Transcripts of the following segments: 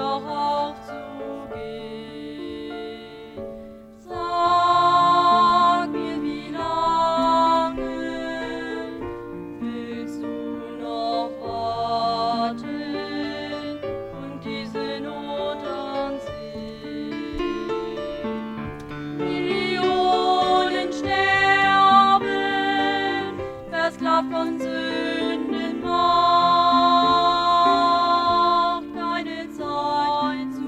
doch aufzugehen. Sag mir, wie lange willst du noch warten und diese Not ansehen? Millionen sterben, versklavt von Sündenmacht, keine Zeit zu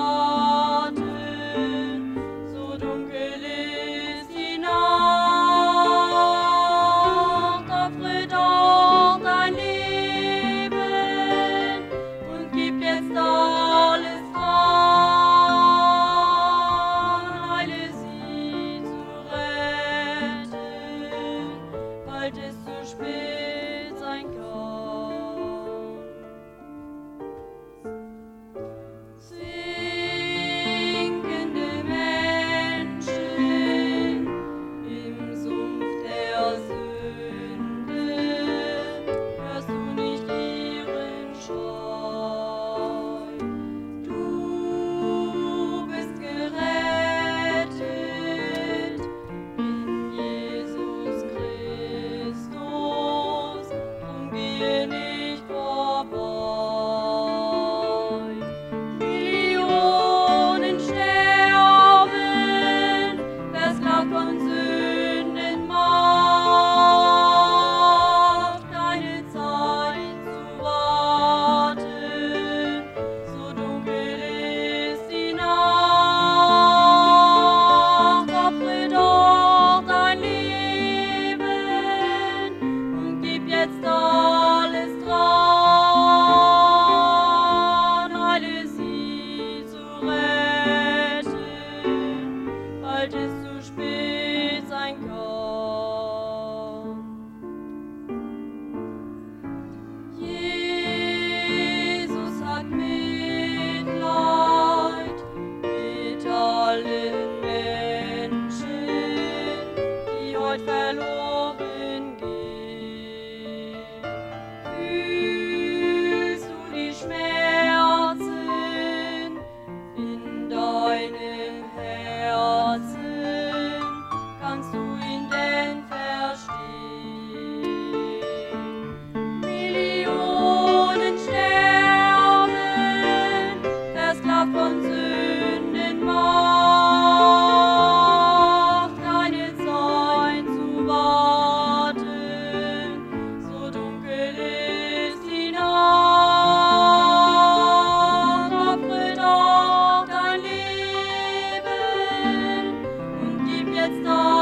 warten, so dunkel ist die Nacht. Opfere doch dein Leben und gib jetzt alles dran, heile sie zu retten, bald es zu spät sein kann. Sinkende Menschen im Sumpf der Sünde, hörst du nicht ihren Schrei? Du bist gerettet in Jesus Christus, drum gehe nicht vorbei. Millionen sterben, versklavt von Sündenmacht, keine Zeit zu warten, so dunkel ist die Nacht. Opfere doch dein Leben und gib jetzt alles dran, heile sie zu retten, bald es zu spät sein kann. Jesus hat Mitleid mit allen Menschen, die heut verloren gehen. Fühlst du die Schmerzen in deinem Herzen? Kannst du ihn denn verstehen? Millionen sterben, versklavt von Sündenmacht, keine Zeit zu warten, so dunkel ist die Nacht. Opfere doch dein Leben und gib jetzt